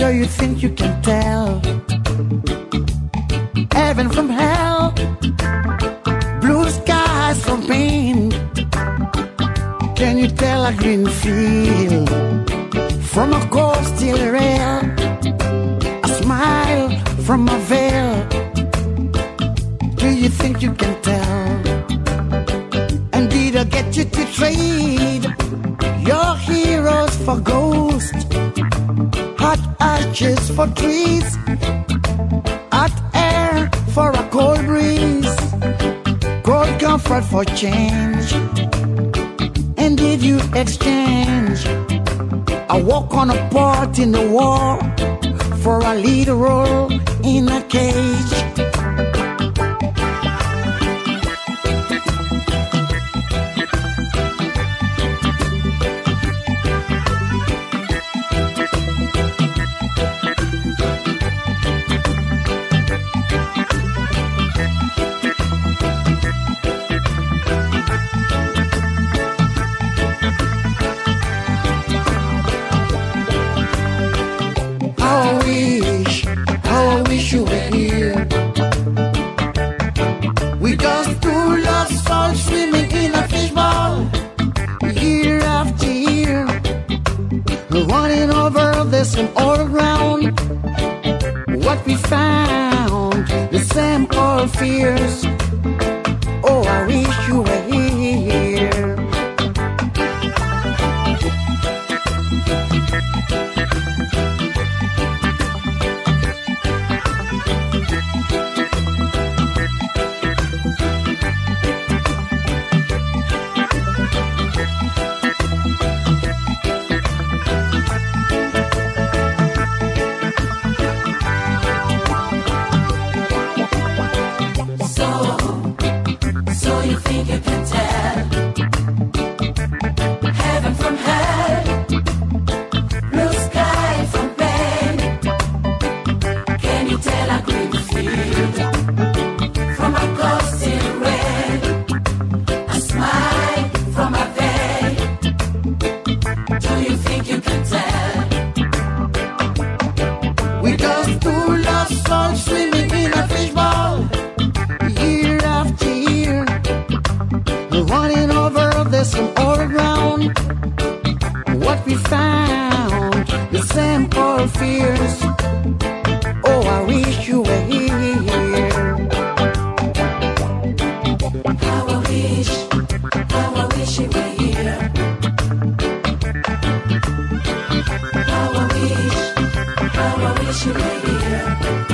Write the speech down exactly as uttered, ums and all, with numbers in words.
you think you can tell heaven from hell, blue skies from pain? Can you tell a green field from a cold steel rail, a smile from a veil? Do you think you can tell? And did I get you to trade your heroes for ghosts, hot ashes for trees, hot air for a cold breeze, cold comfort for change? And did you exchange a walk on a part in the war for a lead role in a cage? You were here. We just two lost souls swimming in a fishbowl, year after year, running over the same old ground. What we found, the same old fears. Oh, I wish you were here. Some old ground, what we found, the same old fears. Oh, I wish you were here. How I wish, how I wish you were here. How I wish, how I wish you were here.